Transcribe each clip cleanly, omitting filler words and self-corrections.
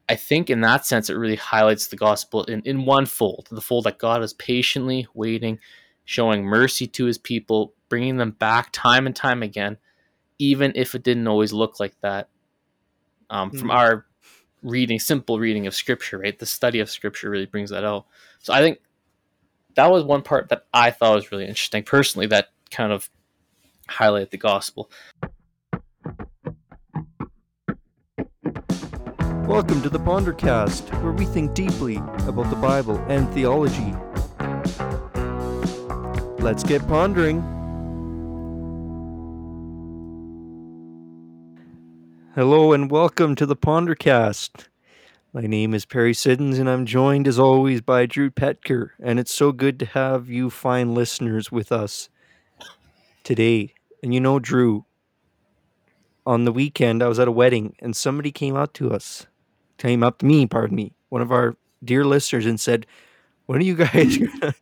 I think in that sense, it really highlights the gospel in one fold, the fold that God is patiently waiting, showing mercy to his people, bringing them back time and time again, even if it didn't always look like that. From Mm. our simple reading of scripture, right? The study of scripture really brings that out. So I think that was one part that I thought was really interesting personally, that kind of highlighted the gospel. Welcome to the Pondercast, where we think deeply about the Bible and theology. Let's get pondering. Hello and welcome to the Pondercast. My name is Perry Siddons and I'm joined as always by Drew Petker, and it's so good to have you fine listeners with us today. And you know, Drew, on the weekend I was at a wedding and somebody came up to me, one of our dear listeners, and said, when are you guys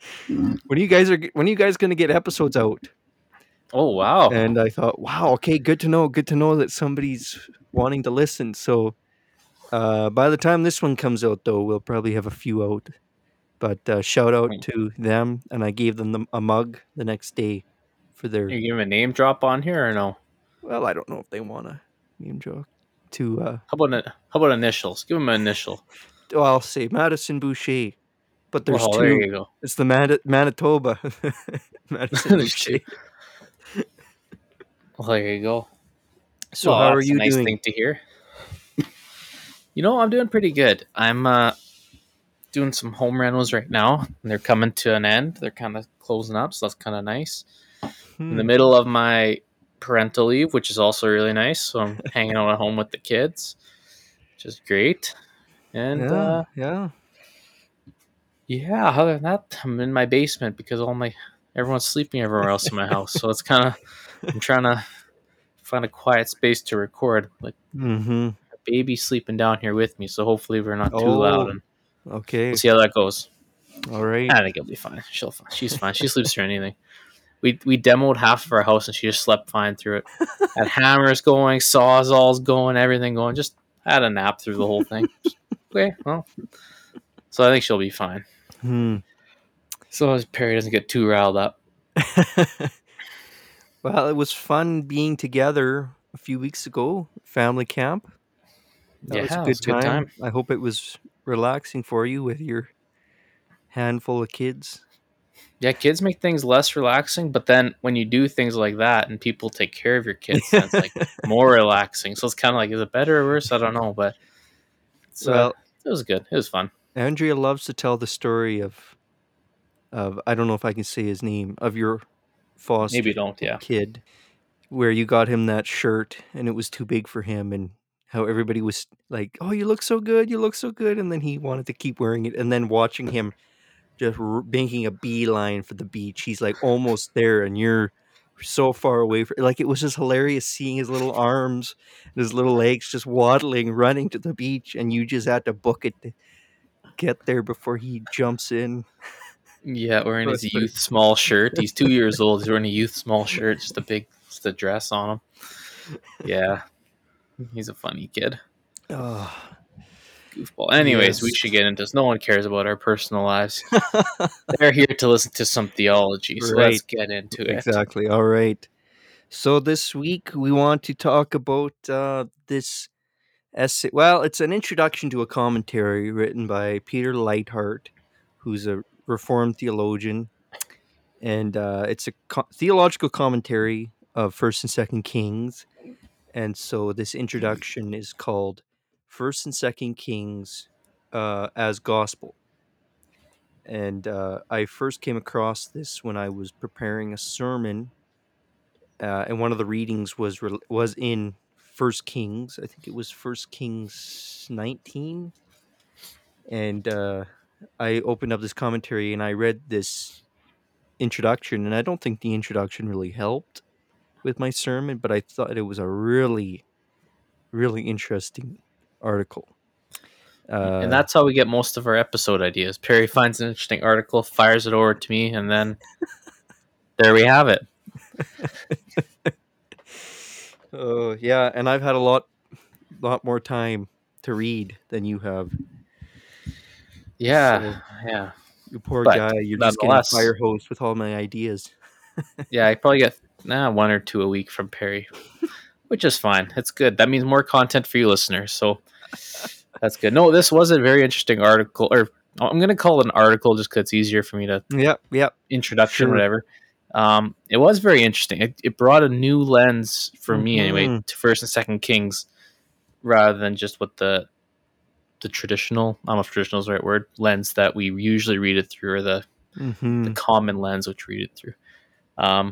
gonna get episodes out? Oh, wow. And I thought, wow, okay, good to know that somebody's wanting to listen. So by the time this one comes out, though, we'll probably have a few out. But shout out to them, and I gave them a mug the next day for their. Are you giving a name drop on here or no? Well, I don't know if they want to name drop to. How about initials? Give them an initial. Well, I'll say Madison Boucher, but there's Oh, there two. you go. It's the Manitoba Madison Boucher. Well, there you go. So Well, how are that's a you nice doing? thing to hear. I'm doing pretty good. I'm doing some home rentals right now, and they're coming to an end. They're kind of closing up, so that's kind of nice. In the middle of my parental leave, which is also really nice, so I'm hanging out at home with the kids, which is great. And Yeah. yeah, other than that, I'm in my basement because everyone's sleeping everywhere else in my house. So it's kind of I'm trying to find a quiet space to record. Like, Mm-hmm. a baby's sleeping down here with me, so hopefully we're not too loud, Oh, and we'll okay. see how that goes. All right. I think it'll be fine. She's fine. She sleeps through anything. We demoed half of our house and she just slept fine through it. Had hammers going, sawzalls going, everything going. Just had a nap through the whole thing. Okay, well, so I think she'll be fine. So as Perry doesn't get too riled up. Well, it was fun being together a few weeks ago, family camp. That Yeah, was a it was good a good time. time. I hope it was relaxing for you with your handful of kids. Yeah, kids make things less relaxing, but then when you do things like that and people take care of your kids, then it's like more relaxing. So it's kind of like, is it better or worse? I don't know, but it's Well, it was good. It was fun. Andrea loves to tell the story of I don't know if I can say his name, of your Maybe foster don't. Yeah. kid, where you got him that shirt and it was too big for him, and how everybody was like, "Oh, you look so good, and then he wanted to keep wearing it, and then watching him just making a beeline for the beach. He's like almost there, and you're so far away from. Like, it was just hilarious seeing his little arms and his little legs just waddling, running to the beach, and you just had to book it to get there before he jumps in. Yeah, wearing his That's pretty. youth small shirt. He's 2 years old. He's wearing a youth small shirt, just a dress on him. Yeah, he's a funny kid. Oh, Goofball. Anyways, we yes. should get into this. No one cares about our personal lives. They're here to listen to some theology, so let's Right. get into it. Exactly. All right. So this week we want to talk about this essay. Well, it's an introduction to a commentary written by Peter Leithart, who's a Reformed theologian, and it's a theological commentary of First and Second Kings. And so this introduction is called First and Second Kings as Gospel. And I first came across this when I was preparing a sermon, and one of the readings was in First Kings. I think it was First Kings 19, and I opened up this commentary and I read this introduction, and I don't think the introduction really helped with my sermon, but I thought it was a really, really interesting article. And that's how we get most of our episode ideas. Perry finds an interesting article, fires it over to me, and then there we have it. Yeah, and I've had a lot more time to read than you have. Yeah, So yeah. you poor But guy, you're just getting nonetheless, fire hosed with all my ideas. yeah, I probably get one or two a week from Perry, which is fine. It's good. That means more content for you listeners. So that's good. No, this was a very interesting article, or I'm going to call it an article just because it's easier for me to Yep, introduction, sure. whatever. It was very interesting. It brought a new lens for me anyway Mhm. to First and Second Kings, rather than just what the traditional, I don't know if traditional is the right word, lens that we usually read it through, or the Mhm. common lens which we read it through. Um,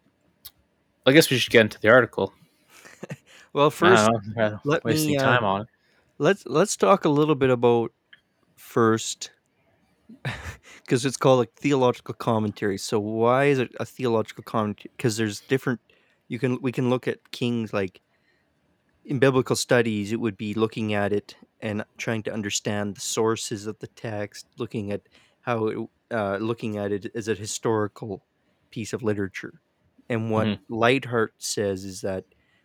I guess we should get into the article. Well, I first don't know, let wasting me time on it. let's talk a little bit about first because it's called like theological commentary. So why is it a theological commentary? Because there's different. We can look at Kings like in biblical studies. It would be looking at it and trying to understand the sources of the text, looking at how looking at it as a historical piece of literature. And what Hmm. Lightheart says is that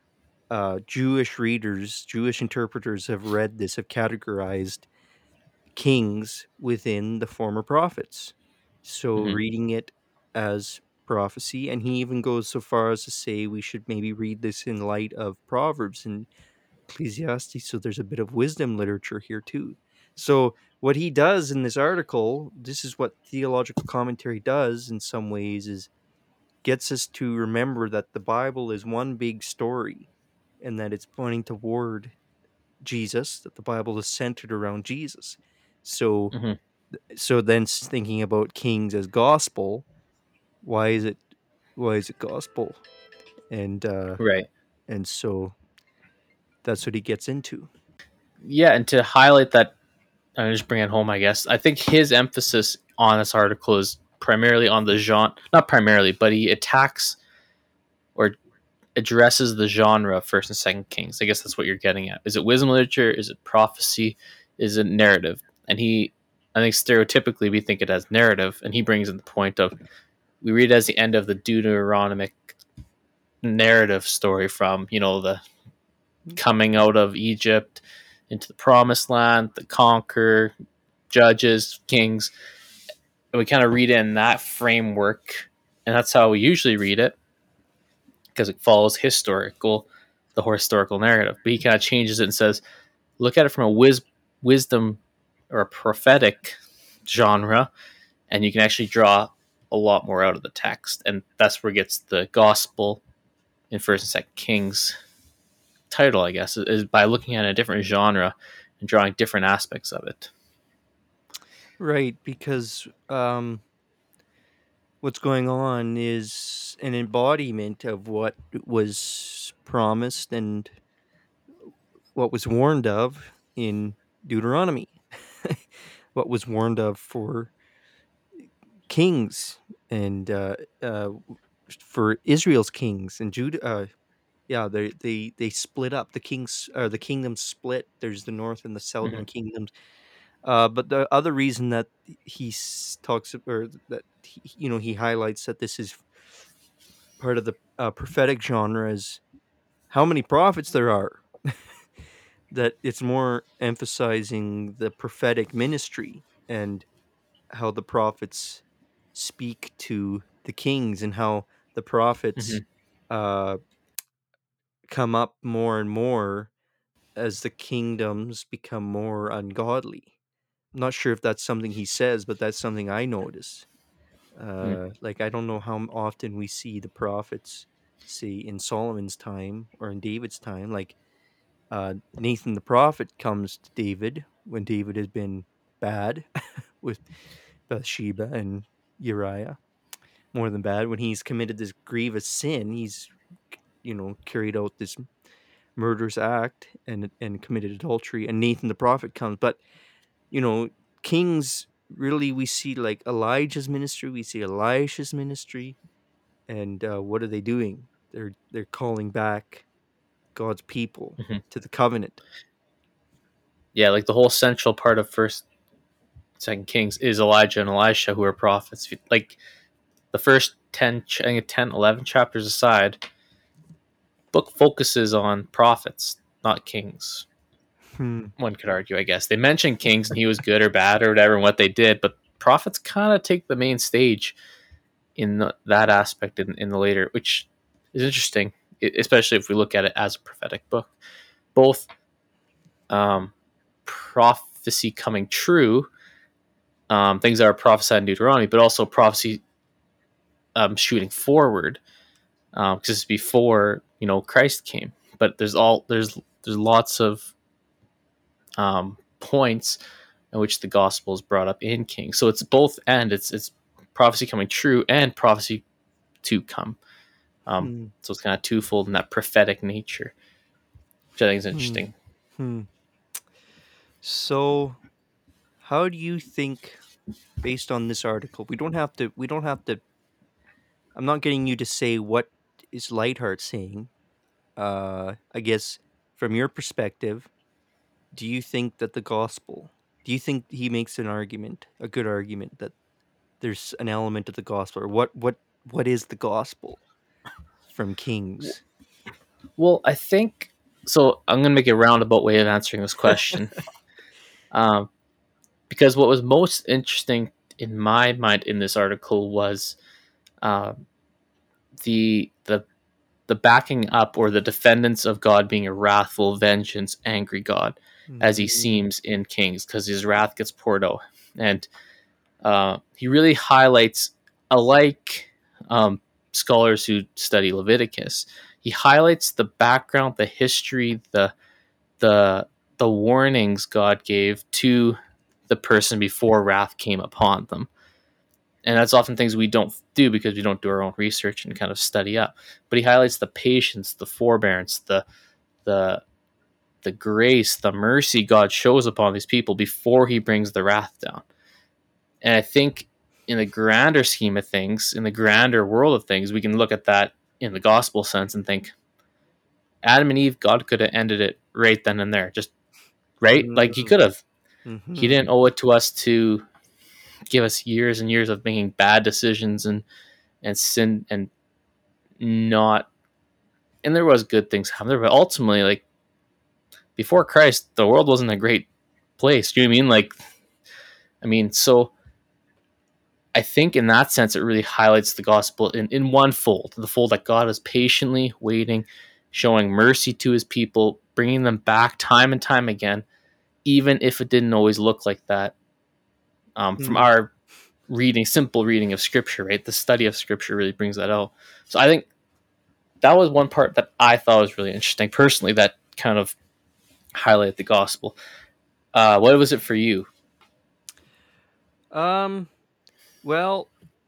Jewish readers, Jewish interpreters have read this, have categorized kings within the former prophets. So Hmm. reading it as prophecy, and he even goes so far as to say we should maybe read this in light of Proverbs and Ecclesiastes. So there's a bit of wisdom literature here too. So what he does in this article, this is what theological commentary does in some ways, is gets us to remember that the Bible is one big story and that it's pointing toward Jesus, that the Bible is centered around Jesus. So Hmm. then thinking about kings as gospel, why is it gospel? And Right. so that's what he gets into. Yeah, and to highlight that, I just bring it home. I guess I think his emphasis on this article is primarily on the genre, not primarily, but he attacks or addresses the genre of First and Second Kings. I guess that's what you're getting at. Is it wisdom literature? Is it prophecy? Is it narrative? And I think stereotypically we think it as narrative, and he brings in the point of we read it as the end of the Deuteronomic narrative story from the coming out of Egypt into the Promised Land, the conquer, judges, kings, and we kind of read it in that framework, and that's how we usually read it because it follows the historical narrative. But he kind of changes it and says, look at it from a wisdom or a prophetic genre, and you can actually draw a lot more out of the text, and that's where it gets the gospel in First and Second Kings title, I guess, is by looking at a different genre and drawing different aspects of it. Right, because what's going on is an embodiment of what was promised and what was warned of in Deuteronomy. What was warned of for kings and for Israel's kings and Judah. Yeah, they split up. The kings or the kingdoms split. There's the north and the southern Mm-hmm. kingdoms. But the other reason that talks or that he highlights that this is part of the prophetic genre is how many prophets there are. That it's more emphasizing the prophetic ministry and how the prophets speak to the kings and how the prophets Mm-hmm. uh, come up more and more as the kingdoms become more ungodly. I'm not sure if that's something he says, but that's something I notice. Like I don't know how often we see the prophets, say in Solomon's time or in David's time. Like Nathan the prophet comes to David when David has been bad with Bathsheba and Uriah. More than bad, when he's committed this grievous sin, he's carried out this murderous act and committed adultery, and Nathan the prophet comes. But you know, kings really we see like Elijah's ministry, we see Elisha's ministry, and what are they doing? They're calling back God's people Mm-hmm. to the covenant. Yeah, like the whole central part of First, Second Kings is Elijah and Elisha, who are prophets. Like the first 10, 11 chapters aside, book focuses on prophets, not kings. Hmm. one could argue, I guess. They mention kings and he was good or bad or whatever and what they did, but prophets kind of take the main stage in that aspect in the later, which is interesting, especially if we look at it as a prophetic book. Both um, prophecy coming true, things that are prophesied in Deuteronomy, but also prophecy shooting forward, because it's before Christ came. But there's lots of points in which the gospel is brought up in Kings. So it's both, and it's prophecy coming true and prophecy to come. Hmm. So it's kind of twofold in that prophetic nature, which I think is Hmm. interesting. Hmm. So, how do you think, based on this article, we don't have to. We don't have to. I'm not getting you to say what is Lightheart saying. I guess from your perspective, do you think that the gospel? Do you think he makes an argument, a good argument, that there's an element of the gospel, or what is the gospel from Kings? Well, I think so. I'm going to make a roundabout way of answering this question, um, because what was most interesting in my mind in this article was um, the the backing up or the defendants of God being a wrathful, vengeance, angry God, as he Mm, seems in Kings, because his wrath gets poured out, and he really highlights, alike scholars who study Leviticus, he highlights the background, the history, the the warnings God gave to the person before wrath came upon them. And that's often things we don't do because we don't do our own research and kind of study up. But he highlights the patience, the forbearance, the the grace, the mercy God shows upon these people before he brings the wrath down. And I think in the grander scheme of things, in the grander world of things, we can look at that in the gospel sense and think Adam and Eve, God could have ended it right then and there. Just right? Like he mm, could have. He mhm, didn't owe it to us to give us years and years of making bad decisions and sin and not. And there was good things happen there, but ultimately, like before Christ, the world wasn't a great place. Do you know what I mean? Like, I mean, so I think in that sense, it really highlights the gospel in one fold, the fold that God is patiently waiting, showing mercy to his people, bringing them back time and time again, even if it didn't always look like that. From mm. our reading, simple reading of scripture, right? The study of scripture really brings that out. So I think that was one part that I thought was really interesting personally, that kind of highlighted the gospel. What was it for you? Um. Well,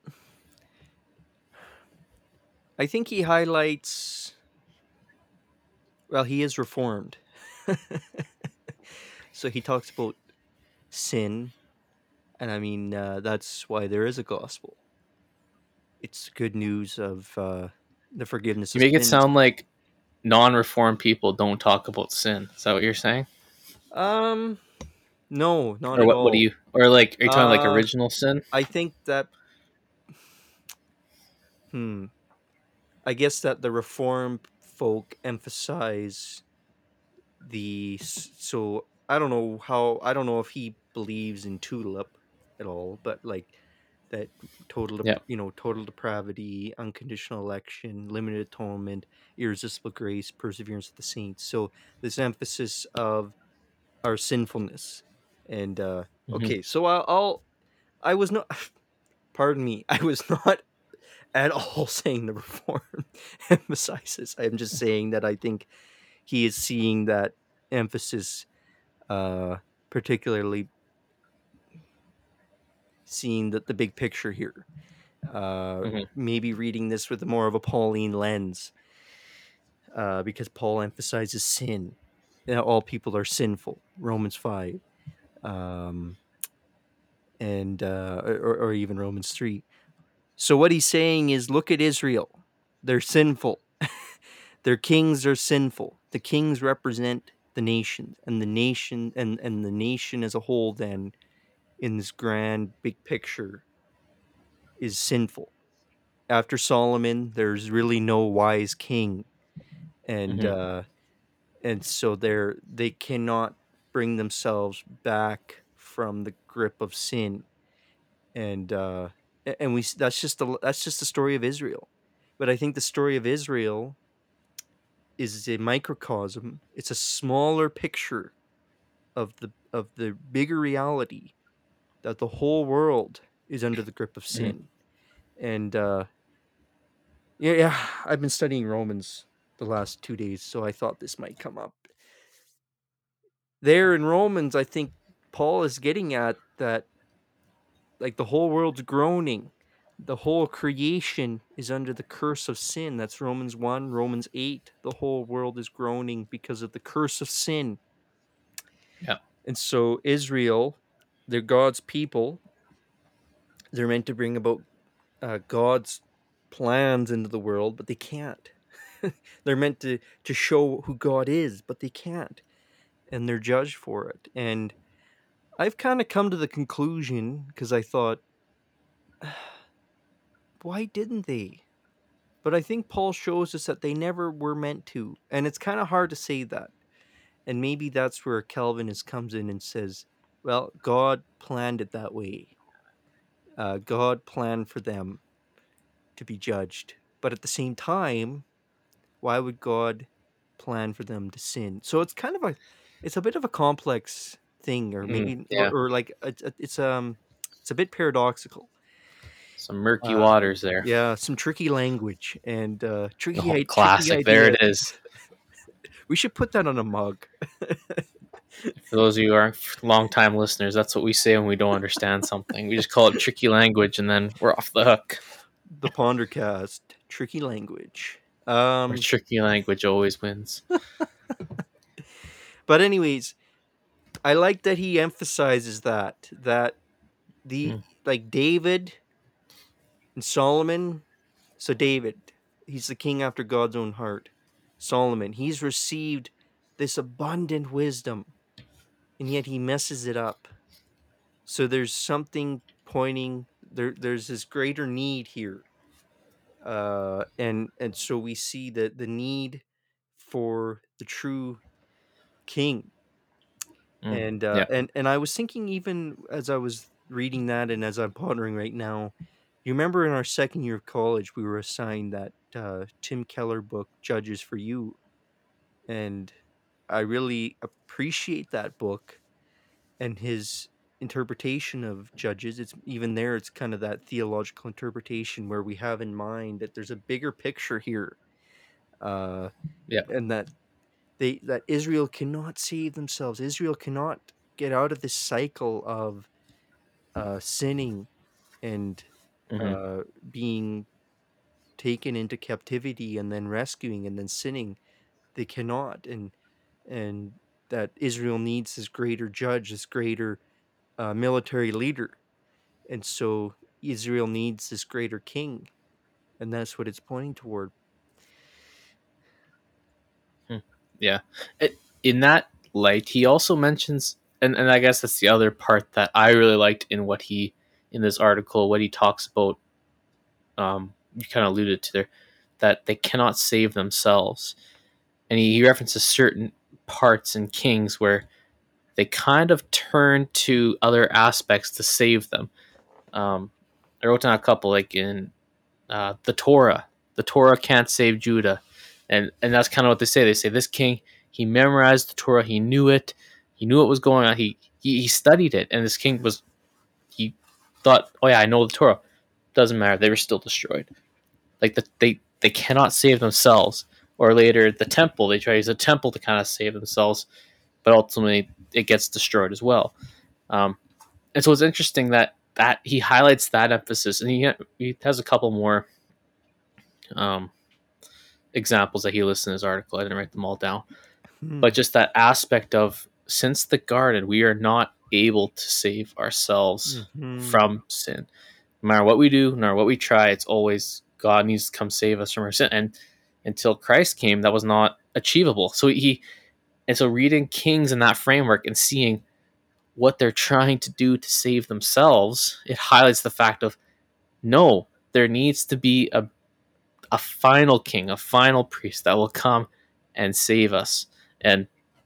I think he highlights. Well, he is reformed, so he talks about sin, and I mean that's why there is a gospel. It's good news of the forgiveness You of make it sins. sound like non-reformed people don't talk about sin. Is that what you're saying? Um, no, not Or at what do all. you, or like, are you talking like Uh, original sin? I think that hmm, I guess that the reformed folk emphasize so I don't know if he believes in tulip at all, but like that Yeah. total depravity, unconditional election, limited atonement, irresistible grace, perseverance of the saints. So this emphasis of our sinfulness. And Hmm. okay, so I was not pardon me, I was not at all saying the reform emphasizes. I'm just saying that I think he is seeing that emphasis, uh, particularly seeing the big picture here. Hmm. Maybe reading this with more of a Pauline lens, because Paul emphasizes sin. All people are sinful. Romans 5, um, and or even Romans 3. So what he's saying is, look at Israel. They're sinful. Their kings are sinful. The kings represent the nation, and the nation as a whole then in this grand big picture is sinful. After Solomon, there's really no wise king, and Hmm. uh, and so they cannot. bring themselves back from the grip of sin, and that's just the story of Israel. But I think the story of Israel is a microcosm. It's a smaller picture of the bigger reality that the whole world is under the grip of Mhm. sin. And yeah, I've been studying Romans the last 2 days, so I thought this might come up. There in Romans, I think Paul is getting at that, like, the whole world's groaning. The whole creation is under the curse of sin. That's Romans 1, Romans 8. The whole world is groaning because of the curse of sin. Yeah. And so Israel, they're God's people. They're meant to bring about God's plans into the world, but they can't. They're meant to show who God is, but they can't. And they're judged for it. And I've kind of come to the conclusion, because I thought, why didn't they? But I think Paul shows us that they never were meant to. And it's kind of hard to say that. And maybe that's where Calvinist comes in and says, well, God planned it that way. God planned for them to be judged. But at the same time, why would God plan for them to sin? So it's a bit of a complex thing, or maybe, Yeah. or like it's a bit paradoxical. Some murky waters there. Yeah, some tricky language and Oh, tricky classic. There ideas. it is. We should put that on a mug. For those of you who are long-time listeners, that's what we say when we don't understand something. We just call it tricky language, and then we're off the hook. The Pondercast, tricky language. Where tricky language always wins. But anyways, I like that he emphasizes that the Mm. like David and Solomon. So David, he's the king after God's own heart. Solomon, he's received this abundant wisdom, and yet he messes it up. So there's something pointing there. There's this greater need here, and so we see the need for the true king. And Yeah. and I was thinking, even as I was reading that, and as I'm pondering right now, you remember in our second year of college, we were assigned that Tim Keller book, Judges for You, and I really appreciate that book and his interpretation of Judges. It's even there, it's kind of that theological interpretation where we have in mind that there's a bigger picture here, uh, Yeah. and that Israel cannot save themselves. Israel cannot get out of this cycle of sinning and Hmm. uh, being taken into captivity and then rescuing and then sinning. They cannot, and that Israel needs this greater judge, this greater military leader, and so Israel needs this greater king, and that's what it's pointing toward. Yeah. In that light, he also mentions, and I guess that's the other part that I really liked in what he, in this article, what he talks about, you kind of alluded to there, that they cannot save themselves. And he references certain parts in Kings where they kind of turn to other aspects to save them. I wrote down a couple, like in the Torah. The Torah can't save Judah, and that's kind of what they say. They say this king, he memorized the Torah, he knew it, he knew what was going on. He studied it, and this king was, he thought, oh yeah, I know the Torah. Doesn't matter. They were still destroyed. Like they cannot save themselves. Or later, the temple, they try to use the temple to kind of save themselves, but ultimately it gets destroyed as well. Um, and so it's interesting that he highlights that emphasis, and he has a couple more um, examples that he lists in his article. I didn't write them all down, Hmm. but just that aspect of, since the garden, we are not able to save ourselves Hmm. from sin. No matter what we do, no matter what we try, it's always God needs to come save us from our sin. And until Christ came, that was not achievable. So reading Kings in that framework and seeing what they're trying to do to save themselves, it highlights the fact of, no, there needs to be a final king, a final priest that will come and save us. And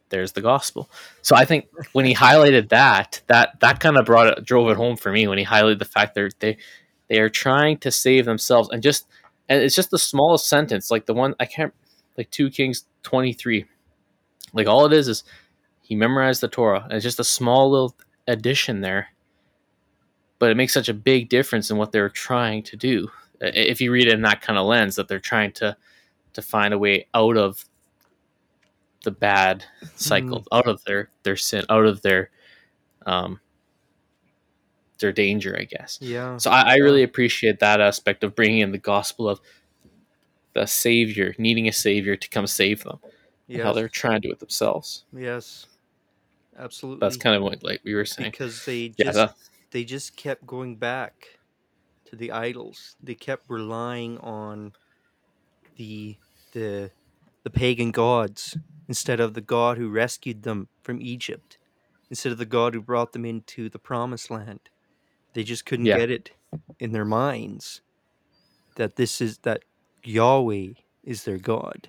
there's the gospel. So I think when he highlighted that kind of drove it home for me when he highlighted the fact that they are trying to save themselves, and it's just the smallest sentence, like the one I can't, like 2 Kings 23, like all it is he memorized the Torah, and it's just a small little addition there, but it makes such a big difference in what they're trying to do. If you read it in that kind of lens, that they're trying to find a way out of the bad cycle, out of their sin, out of um, their danger, I guess. Yeah. So I really appreciate that aspect of bringing in the gospel of the Savior, needing a Savior to come save them, and how Yes. they're trying to do it themselves. Yes. Absolutely. That's kind of what, like we were saying, because they yeah, just kept going back to the idols. They kept relying on the the the pagan gods instead of the God who rescued them from Egypt, instead of the God who brought them into the promised land. They just couldn't yeah, get it in their minds that Yahweh is their God.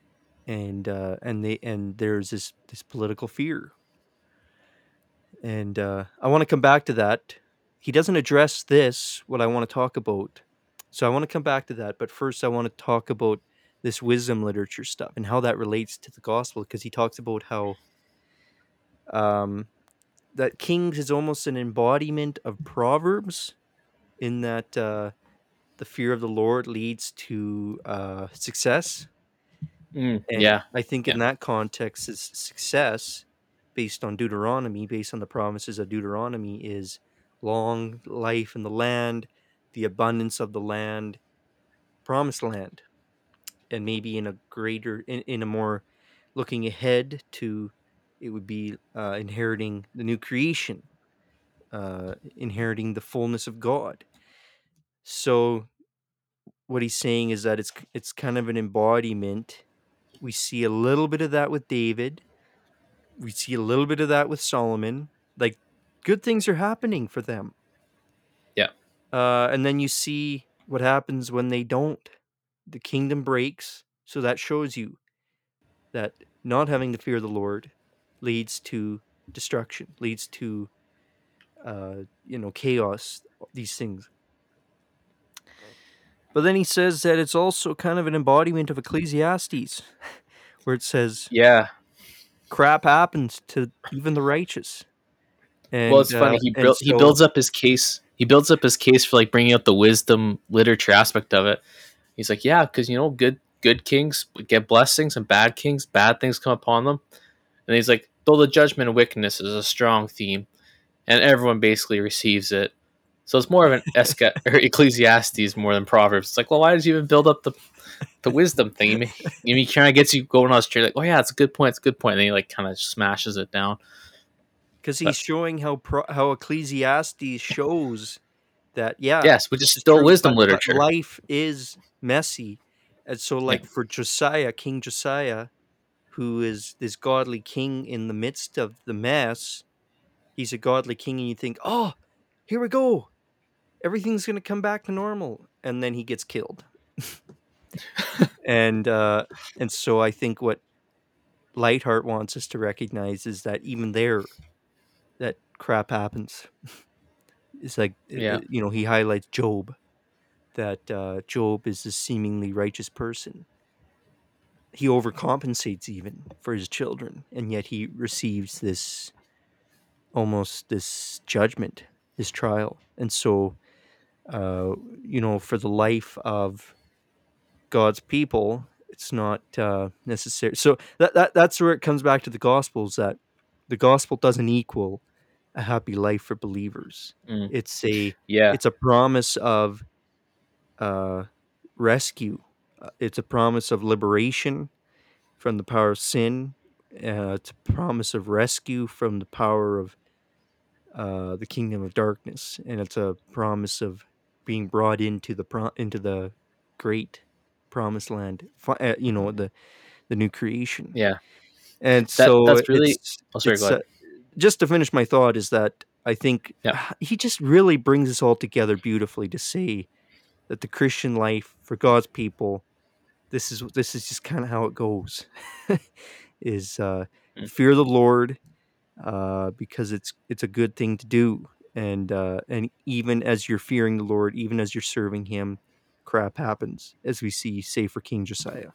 And there's this political fear. And I want to come back to that. He doesn't address this, what I want to talk about. So I want to come back to that. But first, I want to talk about this wisdom literature stuff and how that relates to the gospel, because he talks about how um, that Kings is almost an embodiment of Proverbs, in that the fear of the Lord leads to success. And yeah, I think yeah, in that context, is success based on Deuteronomy, based on the promises of Deuteronomy, is long life in the land, the abundance of the land, promised land, and maybe in a more looking ahead to, it would be inheriting the new creation, inheriting the fullness of God. So what he's saying is that it's kind of an embodiment. We see a little bit of that with David. We see a little bit of that with Solomon. Like, good things are happening for them. yeah, And then you see what happens when they don't. The kingdom breaks. So that shows you that not having the fear of the Lord leads to destruction, leads to chaos, these things. But then he says that it's also kind of an embodiment of Ecclesiastes, where it says yeah. crap happens to even the righteous. Well, And it's funny. He so builds up his case. He builds up his case for like bringing out the wisdom literature aspect of it. He's like, yeah, because good kings get blessings, and bad kings, bad things come upon them. And he's like, though the judgment of wickedness is a strong theme, and everyone basically receives it. So it's more of an or Ecclesiastes more than Proverbs. It's like, well, why did you even build up the wisdom thing? He kind of gets you going on straight, like, oh yeah, it's a good point, it's a good point. And then he like kind of smashes it down. because he's But showing how Ecclesiastes shows that, yeah, yes, which is this is still true, wisdom but literature. life is messy. And so, Yeah, like, for Josiah, King Josiah, who is this godly king in the midst of the mess, he's a godly king, and you think, oh, here we go, everything's going to come back to normal, and then he gets killed. And so I think what Lightheart wants us to recognize is that even there, that crap happens. It's like, yeah, he highlights Job, that Job is a seemingly righteous person. He overcompensates even for his children, and yet he receives this judgment, this trial. And so, for the life of God's people, it's not necessary. So that's where it comes back to the Gospels, that the gospel doesn't equal a happy life for believers. mm, It's a yeah, it's a promise of uh, rescue. It's a promise of liberation from the power of sin. It's a promise of rescue from the power of the kingdom of darkness, and it's a promise of being brought into the great promised land. The new creation. yeah. And so That's really. Oh, sorry. Go it's ahead. just to finish my thought, is that I think Yeah, he just really brings this all together beautifully to say that the Christian life for God's people, this is just kind of how it goes. is Mm. fear the Lord, because it's a good thing to do. And even as you're fearing the Lord, even as you're serving Him, crap happens, as we see, say, for King Josiah.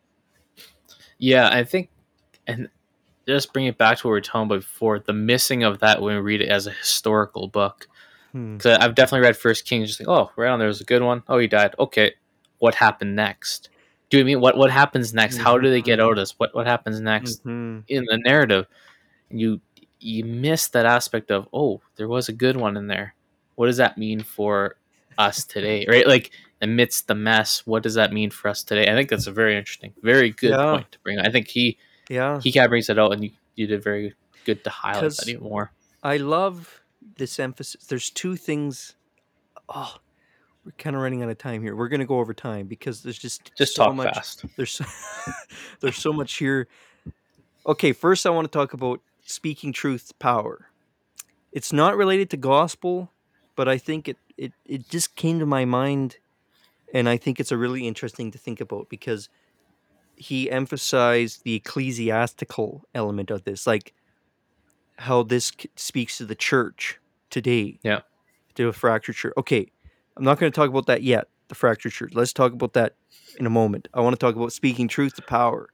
Yeah, I think, and just bring it back to what we were talking about before, the missing of that when we read it as a historical book. Hmm. Because I've definitely read First Kings, just like, oh, right on, there was a good one. Oh, he died. Okay, what happened next? Do you mean what happens next? How do they get out of this? What happens next Mm-hmm. in the narrative? You you miss that aspect of, oh, there was a good one in there. What does that mean for us today? Right, like amidst the mess, what does that mean for us today? I think that's a very interesting, very good Yeah, point to bring. I think he yeah. he kind of brings it out, and you did very good to highlight that Because even more. I love this emphasis. There's two things. Oh, we're kind of running out of time here. We're gonna go over time because there's just Just so talk much. fast. There's so, there's so much here. Okay, first I want to talk about speaking truth power. It's not related to gospel, but I think it just came to my mind, and I think it's a really interesting to think about because he emphasized the ecclesiastical element of this, like how this speaks to the church today, Yeah. to a fractured church. Okay, I'm not going to talk about that yet, the fractured church. Let's talk about that in a moment. I want to talk about speaking truth to power.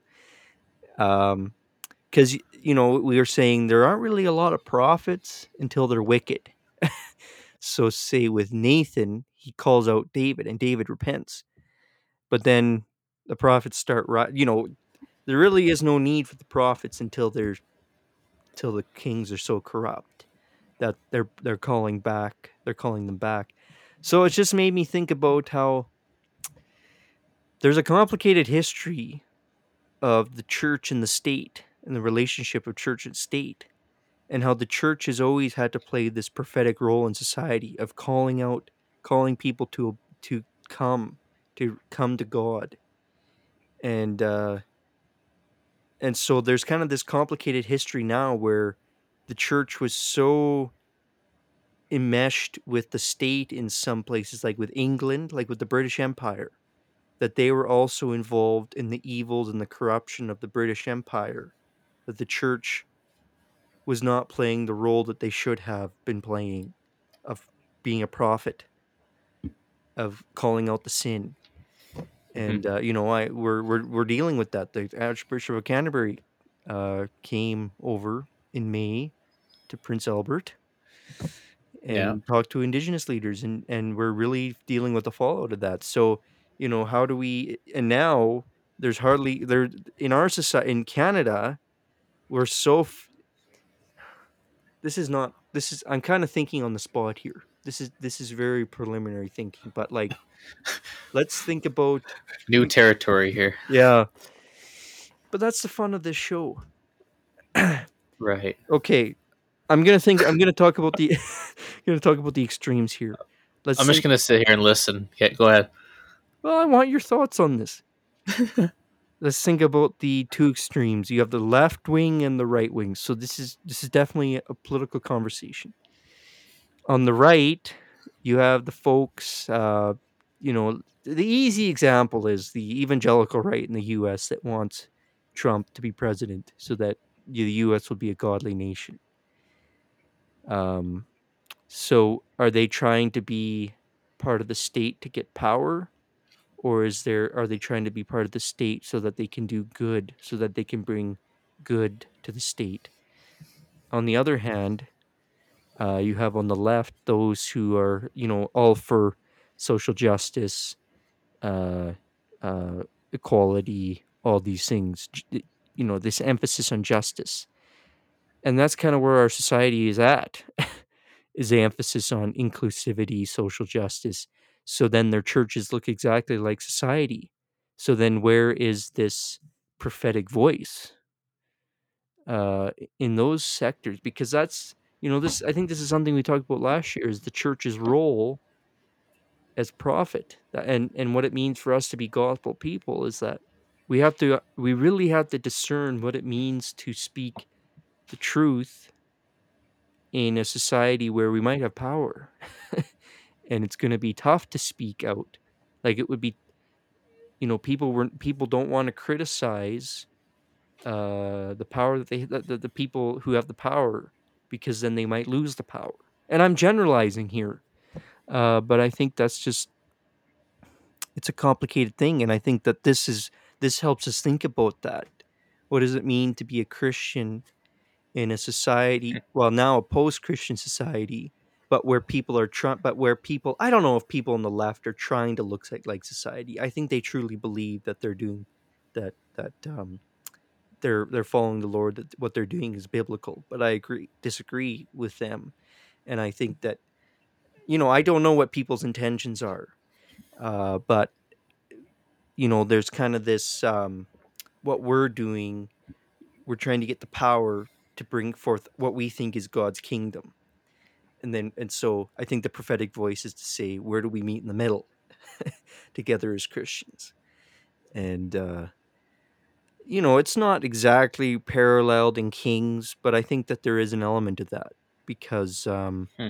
Because, we were saying there aren't really a lot of prophets until they're wicked. So, say with Nathan, he calls out David and David repents. But then the prophets start, there really is no need for the prophets till the kings are so corrupt that they're calling them back. So it just made me think about how there's a complicated history of the church and the state and the relationship of church and state, and how the church has always had to play this prophetic role in society of calling people come come to God. And uh and so there's kind of this complicated history now where the church was so enmeshed with the state in some places, like with England, like with the British Empire, that they were also involved in the evils and the corruption of the British Empire, that the church was not playing the role that they should have been playing, of being a prophet, of calling out the sin. Hmm. And we're dealing with that. The Archbishop of Canterbury came over in May to Prince Albert Yeah. and talked to Indigenous leaders, and we're really dealing with the fallout of that. So, how do we? And now there's hardly there in our society in Canada. We're so. This is not. This is. I'm kind of thinking on the spot here. This is very preliminary thinking, but like, let's think about. New territory here. Yeah, but that's the fun of this show. Right. Okay, I'm gonna talk about the gonna talk about the extremes here. Let's I'm just think. gonna sit here and listen. Okay, go ahead. Well, I want your thoughts on this. Let's think about the two extremes. You have the left wing and the right wing. So this is definitely a political conversation. On the right, you have the folks. The easy example is the evangelical right in the U.S. that wants Trump to be president so that the U.S. will be a godly nation. Um, so are they trying to be part of the state to get power, or are they trying to be part of the state so that they can do good, so that they can bring good to the state? On the other hand, you have on the left those who are, all for social justice, uh, equality, all these things. This emphasis on justice, and that's kind of where our society is at. Is the emphasis on inclusivity, social justice. So then their churches look exactly like society. So then where is this prophetic voice in those sectors? Because that's, this, I think this is something we talked about last year, is the church's role as prophet. And what it means for us to be gospel people is that we really have to discern what it means to speak the truth in a society where we might have power. And it's going to be tough to speak out. Like it would be, people don't want to criticize the power that the people who have the power, because then they might lose the power. And I'm generalizing here, but I think that's just it's a complicated thing, and I think that this helps us think about that. What does it mean to be a Christian in a society, well, now a post-Christian society, but where people are trying, but where people, I don't know if people on the left are trying to look like society. I think they truly believe that they're doing that they're following the Lord, that what they're doing is biblical. But I disagree with them, and I think that I don't know what people's intentions are, but there's kind of this what we're doing. We're trying to get the power to bring forth what we think is God's kingdom. And so I think the prophetic voice is to say, where do we meet in the middle together as Christians? And it's not exactly paralleled in Kings, but I think that there is an element of that, because Hmm.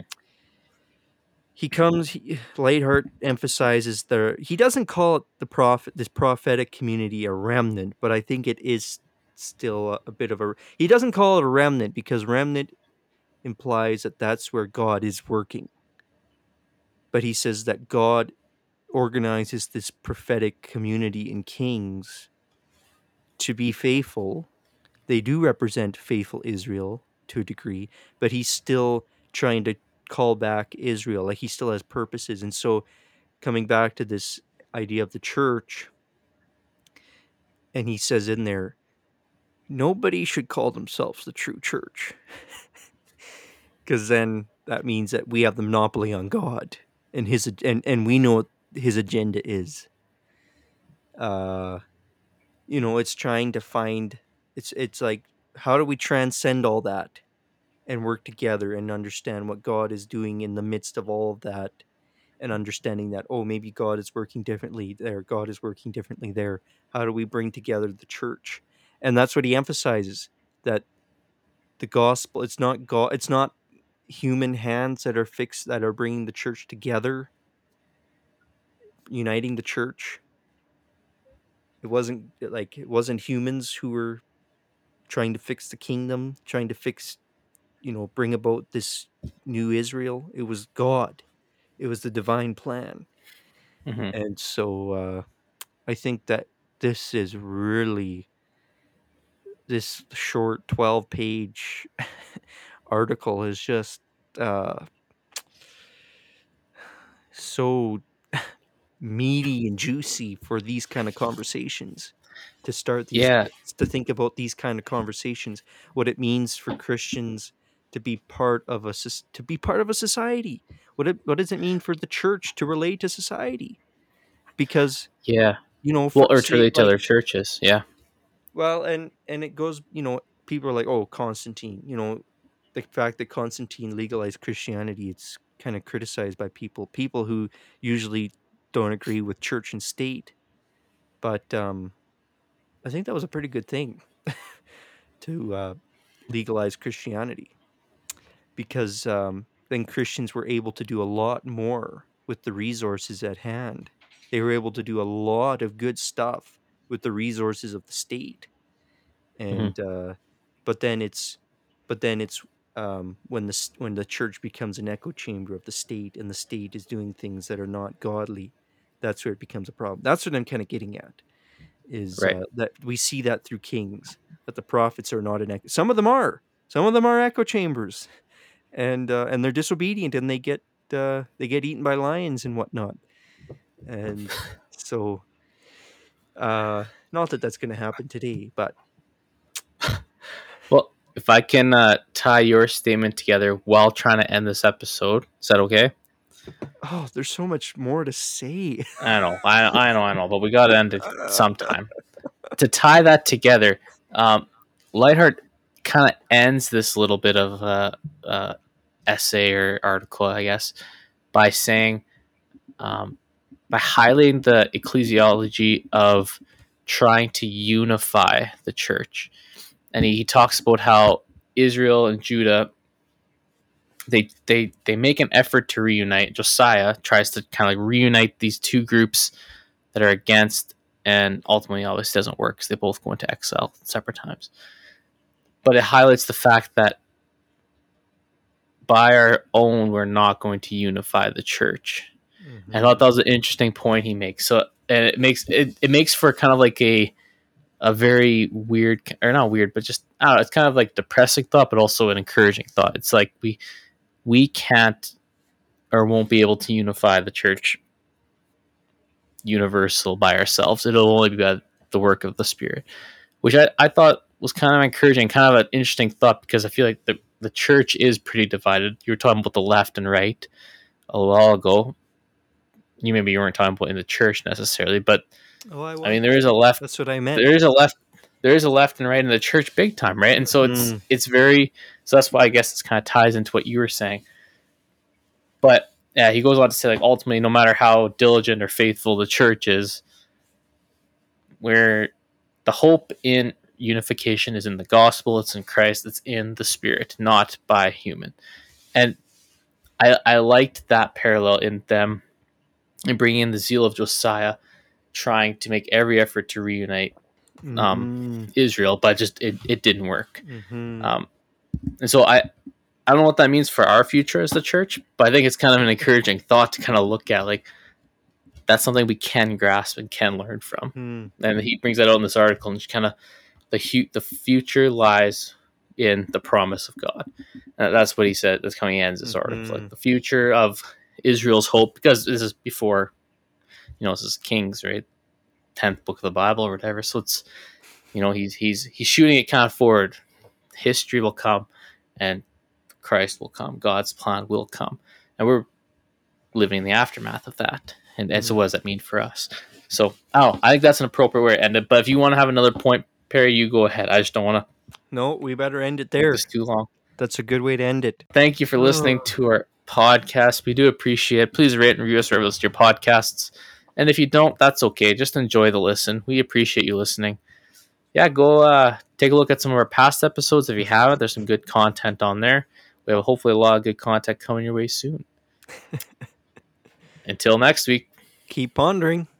Lightheart emphasizes he doesn't call it this prophetic community a remnant, but I think it is still a bit of he doesn't call it a remnant, because remnant implies that that's where God is working. But he says that God organizes this prophetic community in Kings to be faithful. They do represent faithful Israel to a degree, but he's still trying to call back Israel. Like, he still has purposes. And so, coming back to this idea of the church, and he says in there, nobody should call themselves the true church, because then that means that we have the monopoly on God, and and we know what his agenda is. It's trying to find, it's like, how do we transcend all that and work together and understand what God is doing in the midst of all of that, and understanding that, oh, maybe God is working differently there, God is working differently there. How do we bring together the church? And that's what he emphasizes, that the gospel, it's not human hands that are bringing the church together, uniting the church. It wasn't humans who were trying to fix the kingdom, trying to bring about this new Israel. It was God. It was the divine plan. Hmm. And so I think that this is really, this short 12-page article is just uh, so meaty and juicy for these kind of conversations, to start Yeah, to think about these kind of conversations, what it means for Christians to be part of a society. What does it mean for the church to relate to society? Because yeah. for Well, or to say, relate to like, other churches. Yeah. well, and it goes, people are like, oh, Constantine, the fact that Constantine legalized Christianity, it's kind of criticized by people who usually don't agree with church and state. But I think that was a pretty good thing to legalize Christianity, because then Christians were able to do a lot more with the resources at hand. They were able to do a lot of good stuff with the resources of the state. Hmm. And but then it's but then it's when the church becomes an echo chamber of the state, and the state is doing things that are not godly, that's where it becomes a problem. That's what I'm kind of getting at, is Right. that we see that through Kings, that the prophets are not an echo. Some of them are echo chambers, and they're disobedient, and they get eaten by lions and whatnot. And so, not that that's going to happen today, but Well, if I can tie your statement together while trying to end this episode, is that okay? oh, there's so much more to say. I know, I know, but we got to end it sometime. To tie that together, Lightheart kind of ends this little bit of essay or article, I guess, by saying, um, by highlighting the ecclesiology of trying to unify the church. And he talks about how Israel and Judah, they make an effort to reunite. Josiah tries to kind of like reunite these two groups that are against and ultimately obviously doesn't work because they both go into exile at separate times. But it highlights the fact that by our own, we're not going to unify the church. I thought that was an interesting point he makes. So, and it makes for kind of like a very weird, or not weird, but just, I don't know, it's kind of like depressing thought, but also an encouraging thought. It's like we can't or won't be able to unify the church universal by ourselves. It'll only be by the work of the Spirit, which I thought was kind of encouraging, kind of an interesting thought, because I feel like the church is pretty divided. You were talking about the left and right a while ago. You weren't talking about in the church necessarily, but I mean, there is a left. That's what I meant. There is a left. There is a left and right in the church, big time, right? And so it's very. So that's why I guess it kind of ties into what you were saying. But yeah, he goes on to say, like, ultimately, no matter how diligent or faithful the church is, where the hope in unification is in the gospel, it's in Christ, it's in the Spirit, not by human. And I liked that parallel in them, in bringing in the zeal of Josiah, trying to make every effort to reunite Israel, but just it didn't work. And so I don't know what that means for our future as the church, but I think it's kind of an encouraging thought to kind of look at, like, that's something we can grasp and can learn from. And he brings that out in this article, and just kind of the future lies in the promise of God. And that's what he said. That's how he ends this article. Like, the future of Israel's hope, because this is before, this is Kings, right? 10th book of the Bible or whatever. So it's, he's shooting it kind of forward. History will come, and Christ will come. God's plan will come, and we're living in the aftermath of that. And so what does that mean for us? So, I think that's an appropriate way to end it. But if you want to have another point, Perry, you go ahead. I just don't want to. No, we better end it there. It's too long. That's a good way to end it. Thank you for listening to our podcast. We do appreciate it. Please rate and review us wherever you listen to your podcasts. And if you don't, that's okay. Just enjoy the listen. We appreciate you listening. Yeah, go take a look at some of our past episodes if you haven't. There's some good content on there. We have hopefully a lot of good content coming your way soon. Until next week. Keep pondering.